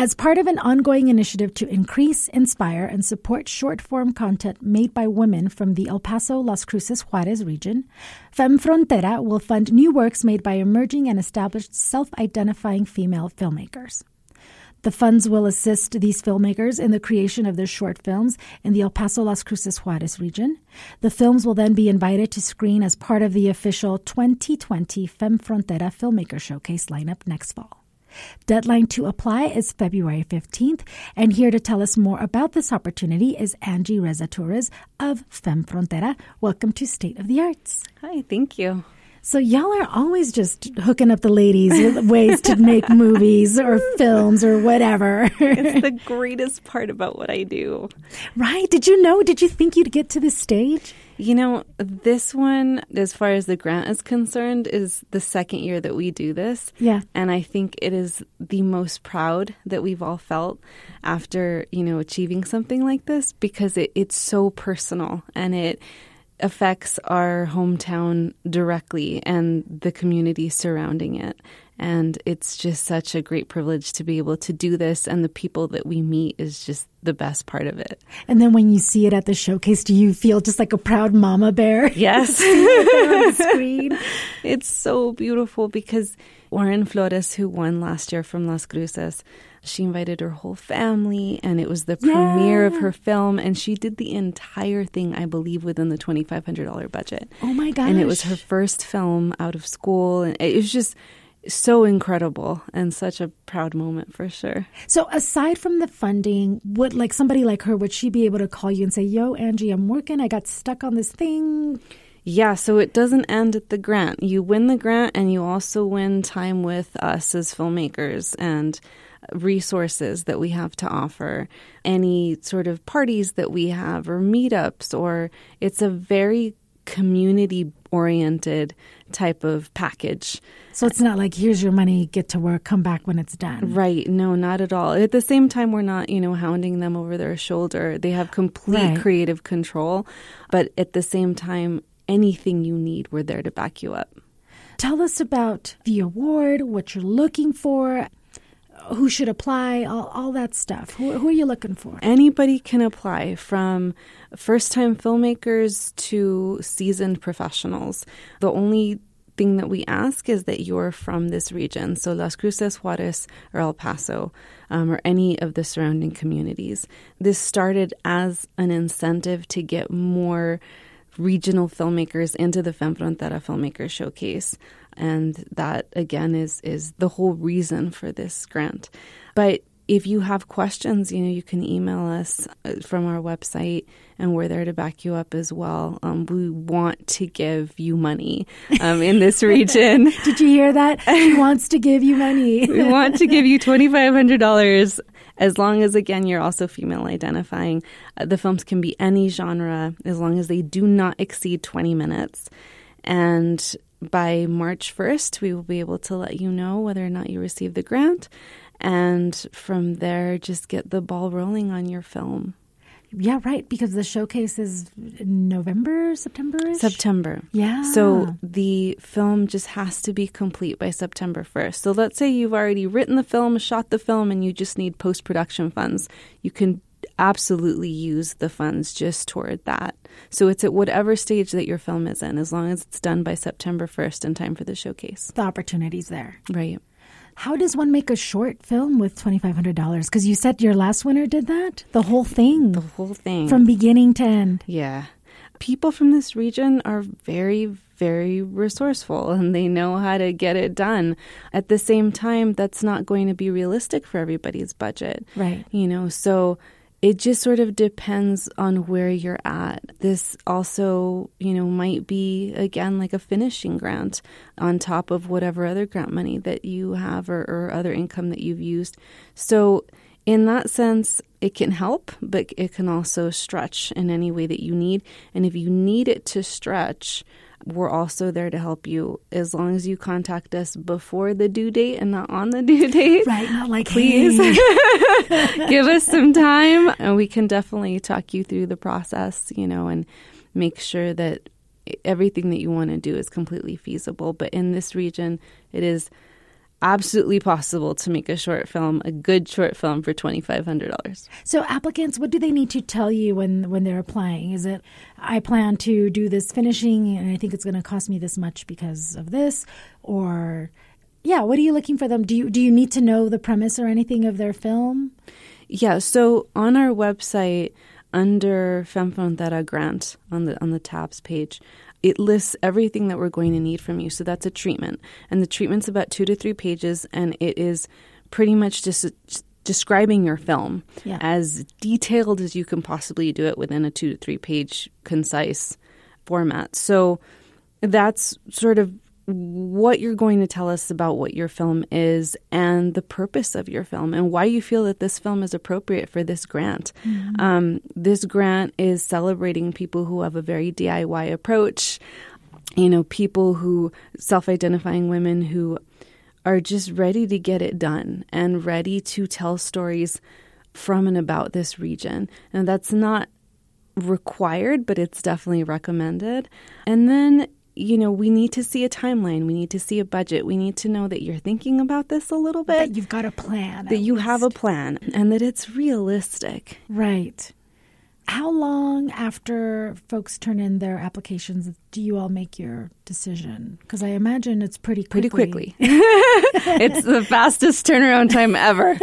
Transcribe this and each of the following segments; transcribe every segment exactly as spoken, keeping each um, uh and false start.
As part of an ongoing initiative to increase, inspire, and support short-form content made by women from the El Paso, Las Cruces, Juarez region, Femme Frontera will fund new works made by emerging and established self-identifying female filmmakers. The funds will assist these filmmakers in the creation of their short films in the El Paso, Las Cruces, Juarez region. The films will then be invited to screen as part of the official twenty twenty Femme Frontera Filmmaker Showcase lineup next fall. Deadline to apply is February fifteenth, and here to tell us more about this opportunity is Angie Reza Torres of Femme Frontera. Welcome to State of the Arts. Hi, thank you. So y'all are always just hooking up the ladies with ways to make movies or films or whatever. It's the greatest part about what I do. Right? Did you know? Did you think you'd get to this stage? You know, this one, as far as the grant is concerned, is the second year that we do this. Yeah. And I think it is the most proud that we've all felt after, you know, achieving something like this, because it, it's so personal and it affects our hometown directly and the community surrounding it. And it's just such a great privilege to be able to do this. And the people that we meet is just the best part of it. And then when you see it at the showcase, do you feel just like a proud mama bear? Yes. On the screen? It's so beautiful because Warren Flores, who won last year from Las Cruces, she invited her whole family, and it was the yeah. premiere of her film, and she did the entire thing, I believe, within the twenty-five hundred dollars budget. Oh, my gosh. And it was her first film out of school, and it was just so incredible and such a proud moment for sure. So aside from the funding, would like somebody like her, would she be able to call you and say, yo, Angie, I'm working, I got stuck on this thing? Yeah, so it doesn't end at the grant. You win the grant and you also win time with us as filmmakers and resources that we have to offer, any sort of parties that we have or meetups, or it's a very community-oriented type of package. So it's not like, here's your money, get to work, come back when it's done. Right. No, not at all. At the same time, we're not, you know, hounding them over their shoulder. They have complete right. creative control. But at the same time, anything you need, we're there to back you up. Tell us about the award, what you're looking for, who should apply, all, all that stuff. Who, who are you looking for? Anybody can apply, from first-time filmmakers to seasoned professionals. The only thing that we ask is that you're from this region, so Las Cruces, Juarez, or El Paso, um, or any of the surrounding communities. This started as an incentive to get more regional filmmakers into the Femme Frontera Filmmaker Showcase. And that, again, is is the whole reason for this grant. But if you have questions, you know, you can email us from our website, and we're there to back you up as well. Um, we want to give you money um, in this region. Did you hear that? He wants to give you money. We want to give you twenty-five hundred dollars, as long as, again, you're also female identifying. Uh, the films can be any genre, as long as they do not exceed twenty minutes. And by March first, we will be able to let you know whether or not you receive the grant. And from there, just get the ball rolling on your film. Yeah, right, because the showcase is in November, September-ish? September. Yeah. So the film just has to be complete by September first. So let's say you've already written the film, shot the film, and you just need post-production funds. You can absolutely use the funds just toward that. So it's at whatever stage that your film is in, as long as it's done by September first in time for the showcase. The opportunity's there. Right. How does one make a short film with twenty-five hundred dollars? Because you said your last winner did that? The whole thing? The whole thing. From beginning to end? Yeah. People from this region are very, very resourceful, and they know how to get it done. At the same time, that's not going to be realistic for everybody's budget. Right. You know, so it just sort of depends on where you're at. This also, you know, might be, again, like a finishing grant on top of whatever other grant money that you have, or, or other income that you've used. So in that sense, it can help, but it can also stretch in any way that you need. And if you need it to stretch, we're also there to help you, as long as you contact us before the due date and not on the due date. Right, not like, please hey. Give us some time, and we can definitely talk you through the process, you know, and make sure that everything that you want to do is completely feasible. But in this region, it is absolutely possible to make a short film, a good short film, for twenty-five hundred dollars. So applicants, what do they need to tell you when, when they're applying? Is it, I plan to do this finishing and I think it's going to cost me this much because of this? Or, yeah, what are you looking for them? Do you, do you need to know the premise or anything of their film? Yeah, so on our website, under Femme Frontera Grant, on the on the tabs page, it lists everything that we're going to need from you. So that's a treatment. And the treatment's about two to three pages, and it is pretty much just describing your film yeah. as detailed as you can possibly do it within a two to three page concise format. So that's sort of what you're going to tell us about what your film is and the purpose of your film and why you feel that this film is appropriate for this grant. Mm-hmm. Um, this grant is celebrating people who have a very D I Y approach, you know, people who, self-identifying women who are just ready to get it done and ready to tell stories from and about this region. And that's not required, but it's definitely recommended. And then you know, we need to see a timeline. We need to see a budget. We need to know that you're thinking about this a little bit. That you've got a plan. That you least. have a plan and that it's realistic. Right. How long after folks turn in their applications do you all make your decision? Because I imagine it's pretty quickly. Pretty quickly. It's the fastest turnaround time ever.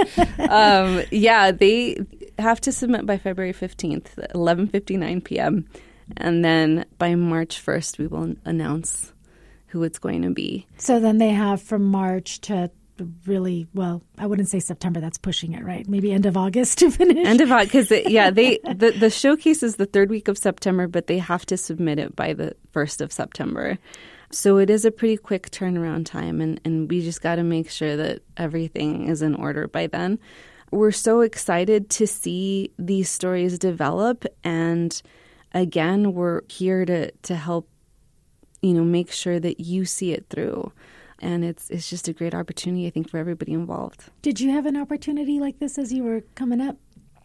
Um, yeah, they have to submit by February fifteenth, eleven fifty-nine p.m., and then by March first, we will announce who it's going to be. So then they have from March to really, well, I wouldn't say September. That's pushing it, right? Maybe end of August to finish. End of August, because yeah, they the, the showcase is the third week of September, but they have to submit it by the first of September. So it is a pretty quick turnaround time, and, and we just got to make sure that everything is in order by then. We're so excited to see these stories develop, and again, we're here to, to help, you know, make sure that you see it through. And it's it's just a great opportunity, I think, for everybody involved. Did you have an opportunity like this as you were coming up?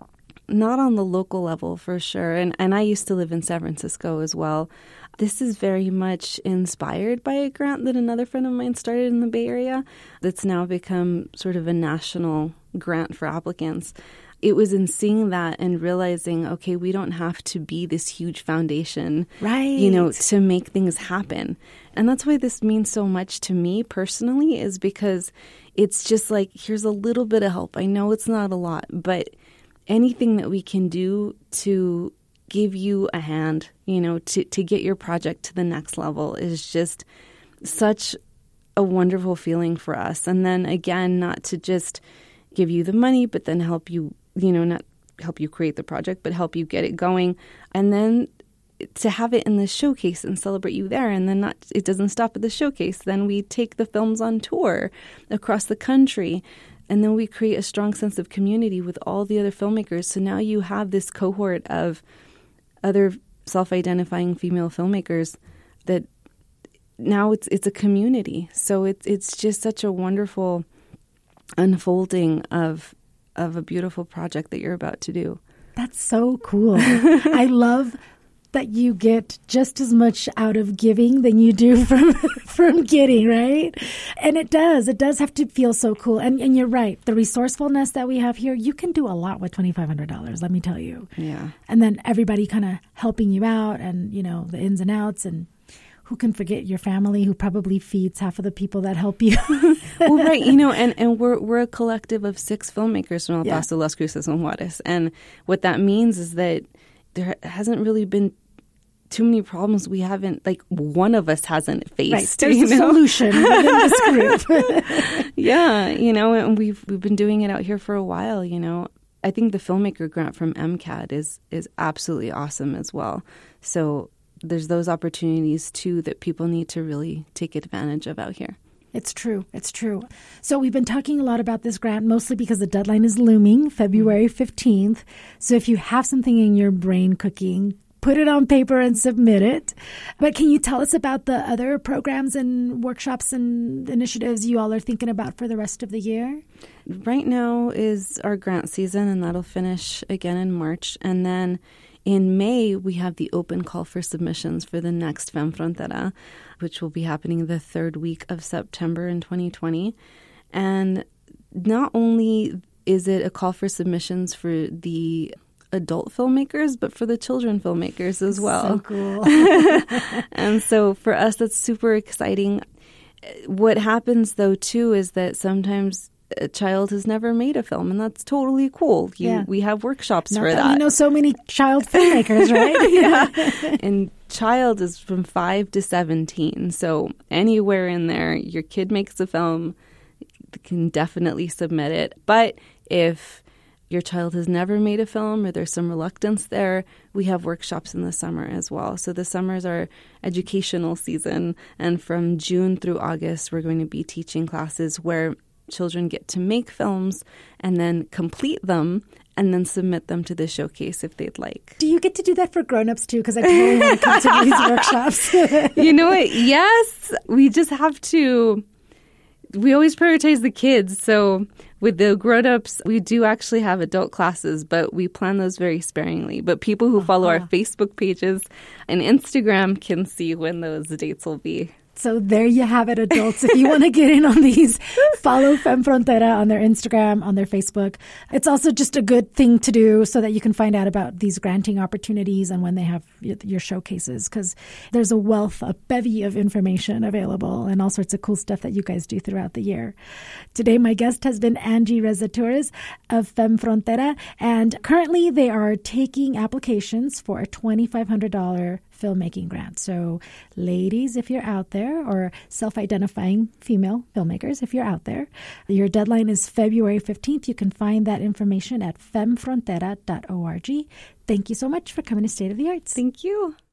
Not on the local level, for sure. And and I used to live in San Francisco as well. This is very much inspired by a grant that another friend of mine started in the Bay Area that's now become sort of a national grant for applicants. It was in seeing that and realizing, okay, we don't have to be this huge foundation, right? You know, to make things happen. And that's why this means so much to me personally, is because it's just like, here's a little bit of help. I know it's not a lot, but anything that we can do to give you a hand, you know, to, to get your project to the next level is just such a wonderful feeling for us. And then again, not to just give you the money, but then help you, you know, not help you create the project, but help you get it going. And then to have it in the showcase and celebrate you there. And then not, it doesn't stop at the showcase. Then we take the films on tour across the country. And then we create a strong sense of community with all the other filmmakers. So now you have this cohort of other self-identifying female filmmakers that now it's it's a community. So it's it's just such a wonderful unfolding of of a beautiful project that you're about to do. That's so cool. I love that you get just as much out of giving than you do from from getting, right? And it does. It does have to feel so cool. And and you're right. The resourcefulness that we have here, you can do a lot with twenty-five hundred dollars, let me tell you. Yeah. And then everybody kind of helping you out and, you know, the ins and outs, and who can forget your family who probably feeds half of the people that help you. Well, right. You know, and, and we're we're a collective of six filmmakers from El Paso, yeah. Las Cruces, and Juarez. And what that means is that there hasn't really been too many problems we haven't, like, one of us hasn't faced. Right. There's a know? solution within this group. Yeah, you know, and we've we've been doing it out here for a while, you know. I think the filmmaker grant from MCAD is is absolutely awesome as well. So there's those opportunities, too, that people need to really take advantage of out here. It's true. It's true. So we've been talking a lot about this grant, mostly because the deadline is looming, February fifteenth. So if you have something in your brain cooking, put it on paper and submit it. But can you tell us about the other programs and workshops and initiatives you all are thinking about for the rest of the year? Right now is our grant season, and that'll finish again in March. And then in May, we have the open call for submissions for the next Femme Frontera, which will be happening the third week of September in twenty twenty. And not only is it a call for submissions for the adult filmmakers, but for the children filmmakers as well. So cool. And so for us, that's super exciting. What happens, though, too, is that sometimes a child has never made a film, and that's totally cool. You, yeah. We have workshops Not for that. that. We know so many child filmmakers, right? Yeah. And child is from five to seventeen. So anywhere in there, your kid makes a film, can definitely submit it. But if your child has never made a film or there's some reluctance there, we have workshops in the summer as well. So the summer is our educational season. And from June through August, we're going to be teaching classes where children get to make films and then complete them and then submit them to the showcase if they'd like. Do you get to do that for grown-ups too? Because I totally want to come to these workshops. You know what? Yes. We just have to... We always prioritize the kids. So with the grown-ups, we do actually have adult classes, but we plan those very sparingly. But people who uh-huh. follow our Facebook pages and Instagram can see when those dates will be. So there you have it, adults. If you want to get in on these, follow Femme Frontera on their Instagram, on their Facebook. It's also just a good thing to do so that you can find out about these granting opportunities and when they have your showcases, because there's a wealth, a bevy of information available and all sorts of cool stuff that you guys do throughout the year. Today, my guest has been Angie Reza Torres of Femme Frontera, and currently they are taking applications for a twenty-five hundred dollars filmmaking grant. So ladies, if you're out there, or self-identifying female filmmakers, if you're out there, your deadline is February fifteenth. You can find that information at femme frontera dot org. Thank you so much for coming to State of the Arts. Thank you.